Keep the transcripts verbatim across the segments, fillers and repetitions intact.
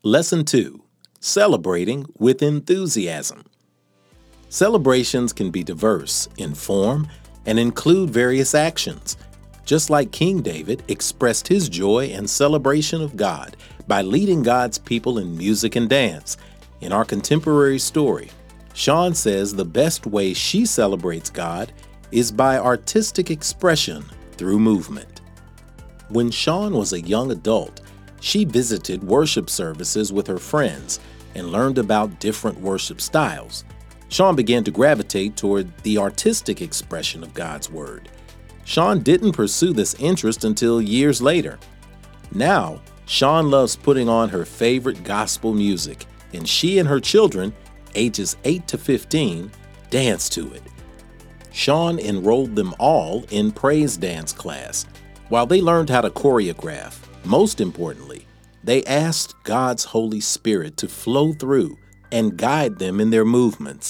Lesson two. Celebrating with enthusiasm. Celebrations can be diverse in form and include various actions, just like King David expressed his joy and celebration of God by leading God's people in music and dance. In our contemporary story, Shawn says the best way she celebrates God is by artistic expression through movement. When Shawn was a young adult, she visited worship services with her friends and learned about different worship styles. Shawn began to gravitate toward the artistic expression of God's Word. Shawn didn't pursue this interest until years later. Now, Shawn loves putting on her favorite gospel music, and she and her children, ages eight to fifteen, dance to it. Shawn enrolled them all in praise dance class. While they learned how to choreograph, most importantly, they asked God's Holy Spirit to flow through and guide them in their movements.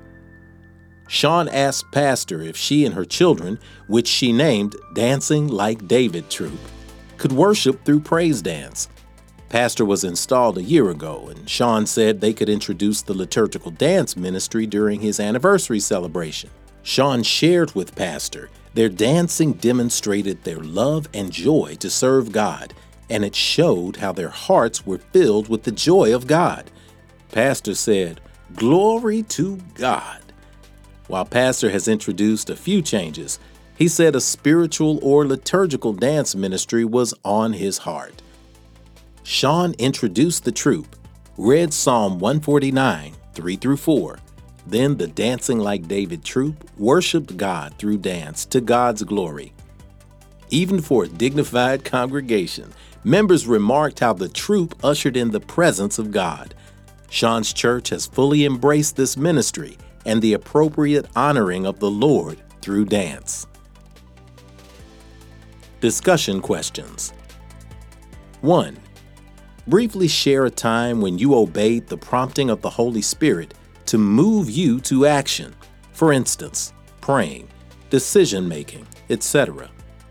Shawn asked Pastor if she and her children, which she named Dancing Like David Troop, could worship through praise dance. Pastor was installed a year ago, and Shawn said they could introduce the liturgical dance ministry during his anniversary celebration. Shawn shared with Pastor their dancing demonstrated their love and joy to serve God, and it showed how their hearts were filled with the joy of God. Pastor said, "Glory to God." While Pastor has introduced a few changes, he said a spiritual or liturgical dance ministry was on his heart. Shawn introduced the troop, read Psalm one forty-nine, three through four. Then the Dancing Like David Troop worshiped God through dance to God's glory. Even for a dignified congregation, members remarked how the troop ushered in the presence of God. Shawn's church has fully embraced this ministry and the appropriate honoring of the Lord through dance. Discussion questions. one. Briefly share a time when you obeyed the prompting of the Holy Spirit to move you to action. For instance, praying, decision-making, et cetera.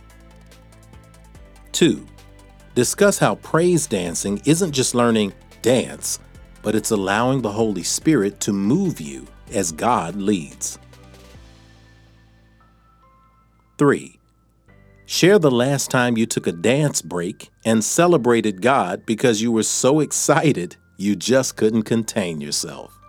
two. Discuss how praise dancing isn't just learning dance, but it's allowing the Holy Spirit to move you as God leads. three. Share the last time you took a dance break and celebrated God because you were so excited you just couldn't contain yourself.